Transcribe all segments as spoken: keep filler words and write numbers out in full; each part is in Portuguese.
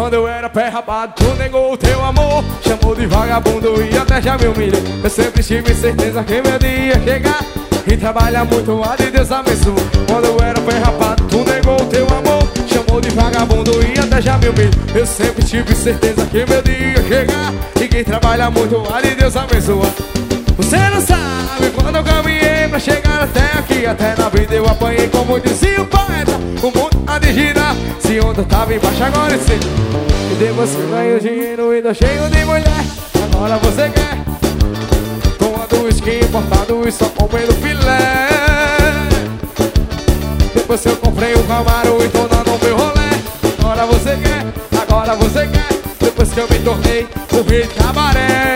quando eu era pé rapado, tu negou o teu amor, chamou de vagabundo e até já me humilhou. Eu sempre tive certeza que meu dia ia chegar e trabalha muito, a de Deus abençoe. Quando eu era pé rapado, tu negou o teu amor, chamou de vagabundo e até já me humilhou. Eu sempre tive certeza que meu dia ia chegar e quem trabalha muito, a de Deus abençoe. Você não sabe quando eu caminhei pra chegar até aqui, até na vida eu apanhei, como dizia o poeta, o mundo há de girar. Se ontem eu tava embaixo, agora sim. E depois que ganhei o dinheiro e tô cheio de mulher, agora você quer tomando uísque importado e só comendo filé. Depois que eu comprei um Camaro e tô dando meu rolé, agora você quer, agora você quer. Depois que eu me tornei o rei de cabaré.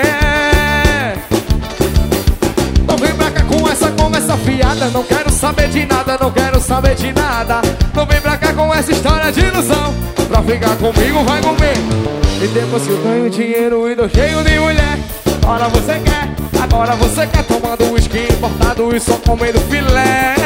Não vem pra cá com essa conversa fiada, não quero saber de nada, não quero saber de nada. Não vem pra cá com essa história de ilusão, pra ficar comigo vai comer. E depois que eu ganho dinheiro e tô cheio de mulher, agora você quer, agora você quer tomando uísque importado e só comendo filé.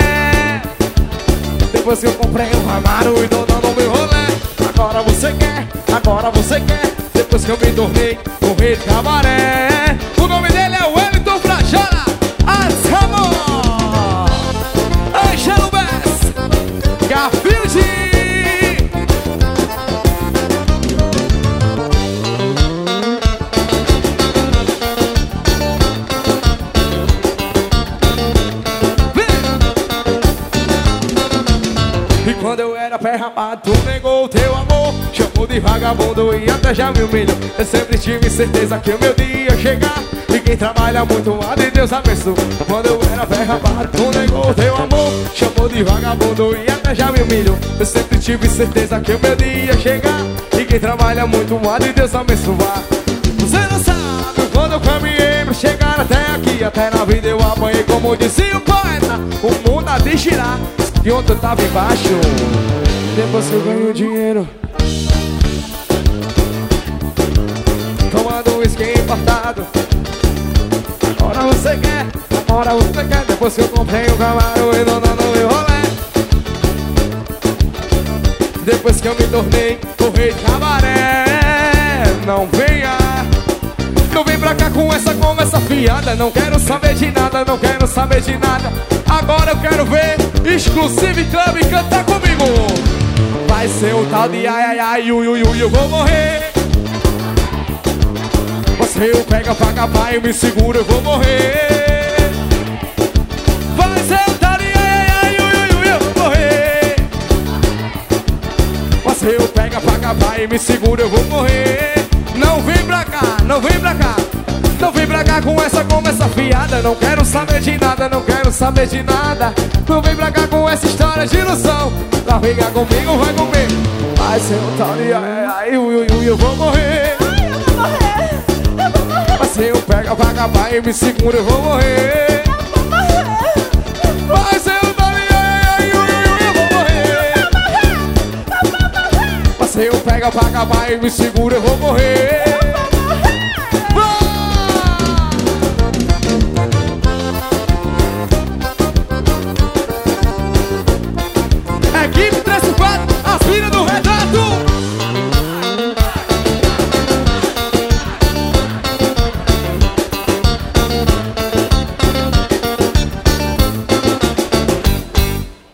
Depois que eu comprei um Camaro e tô dando meu rolé, agora você quer, agora você quer. Depois que eu me tornei o rei de cabaré. O nome dele é Wellington Frajola, Azamor, Angelo Bess, Garfield. E quando eu era pé rapado, tu negou o teu amor, chamou de vagabundo e até já me humilhou. Eu sempre tive certeza que o meu dia ia chegar e quem trabalha muito, a de Deus abençoe. Quando eu era pé rapado, tu negou o teu amor, chamou de vagabundo e até já me humilhou. Eu sempre tive certeza que o meu dia ia chegar e quem trabalha muito, a de Deus abençoe. Você não sabe quando eu caminhei pra chegar até aqui, até na vida eu apanhei, como dizia o poeta, o mundo há de girar. E ontem eu tava embaixo, depois que eu ganho dinheiro tomando uísque importado, agora você quer, agora você quer. Depois que eu comprei um Camaro e não dando meu rolé, depois que eu me tornei o rei de cabaré. Não venha, não vem pra cá com essa conversa fiada, não quero saber de nada, não quero saber de nada. Agora eu quero ver Exclusive Club cantar comigo. Vai ser o tal de ai ai ai, ui ui ui, eu vou morrer. Você o pega, paga pai, me segura, eu vou morrer. Vai ser o tal de ai ai ai, ui ui ui, eu vou morrer. Você o pega, paga pai, me segura, eu vou morrer. Não vem pra cá, não vem pra cá, não vem pra cá com essa conversa fiada. Não quero saber de nada, não quero saber de nada. Não vem pra cá com essa história de ilusão, pra ficar comigo vai comer. Vai ser um tal de ai ai ai, ui ui ui, eu vou morrer. Ai, eu vou morrer, eu vou morrer. Mas se eu pego, paga pai e me segura, eu vou morrer. Eu vou morrer. Vai ser um tal de ai ai, ui ui ui, eu vou morrer. Eu vou morrer, eu vou morrer. Mas se eu pego, paga pai e me segura, eu vou morrer.